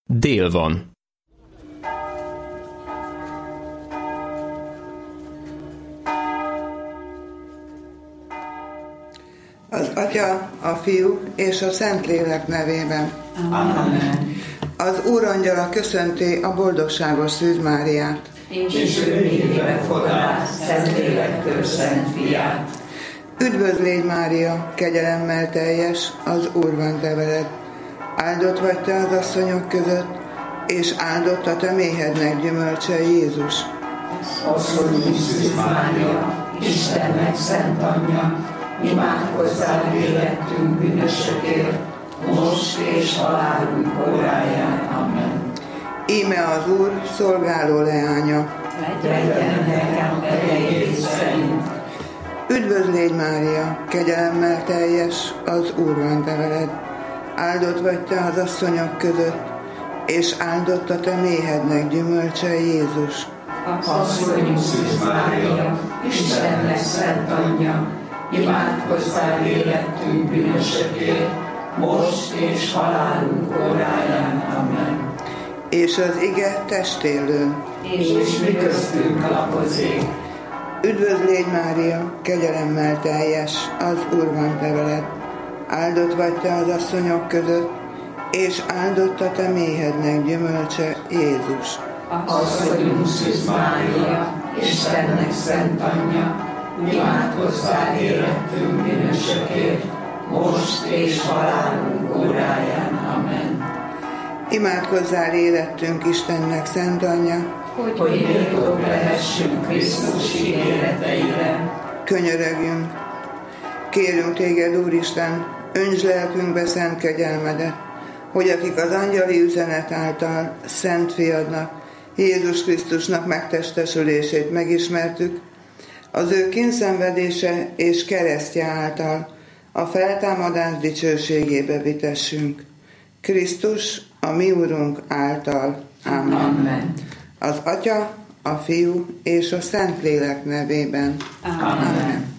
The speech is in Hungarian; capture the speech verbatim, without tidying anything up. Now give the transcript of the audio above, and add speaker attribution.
Speaker 1: Dél van.
Speaker 2: Az Atya, a Fiú és a Szentlélek nevében.
Speaker 3: Amen.
Speaker 2: Az Úrangyala köszönti a boldogságos Szűz Máriát.
Speaker 3: És ő névbe fogadá Szentlélektől Szent Fiát.
Speaker 2: Üdvözl légy, Mária, kegyelemmel teljes, az Úr van te veled. Áldott vagy te az asszonyok között, és áldott a te méhednek gyümölcse, Jézus.
Speaker 3: Asszonyunk Szűz Mária, Istennek szent anyja, imádkozzál vérettünk bűnösökért, most és halálunk óráján. Amen.
Speaker 2: Íme az Úr szolgáló leánya.
Speaker 3: Legyen nekem erejét szerint.
Speaker 2: Üdvözl légy, Mária, kegyelemmel teljes, az Úr van te veled. Áldott vagy te az asszonyok között, és áldott a te méhednek gyümölcse, Jézus.
Speaker 3: Asszonyunk Szűz Mária, Istennek szent anyja, imádkozzál érettünk bűnösökért, most és halálunk óráján. Amen.
Speaker 2: És az ige testélő.
Speaker 3: És mi köztünk lakozik.
Speaker 2: Üdvözl légy, Mária, kegyelemmel teljes, az Úr van te veled. Áldott vagy te az asszonyok között, és áldott a te méhednek gyümölcse, Jézus.
Speaker 3: Asszonyunk Szűz Mária, Istennek szent anyja, imádkozzál érettünk bűnösökért, most és halálunk óráján. Amen.
Speaker 2: Imádkozzál érettünk Istennek szent anyja,
Speaker 3: hogy, hogy méltók lehessünk Krisztus ígéreteire.
Speaker 2: Könyörögjünk! Kérünk téged, Úristen, öntsd lelkünkbe szent kegyelmedet, hogy akik az angyali üzenet által szent fiadnak, Jézus Krisztusnak megtestesülését megismertük, az ő kínszenvedése és keresztje által a feltámadás dicsőségébe vitessünk. Krisztus, a mi Úrunk által. Amen.
Speaker 3: Amen.
Speaker 2: Az Atya, a Fiú és a Szentlélek nevében.
Speaker 3: Amen. Amen.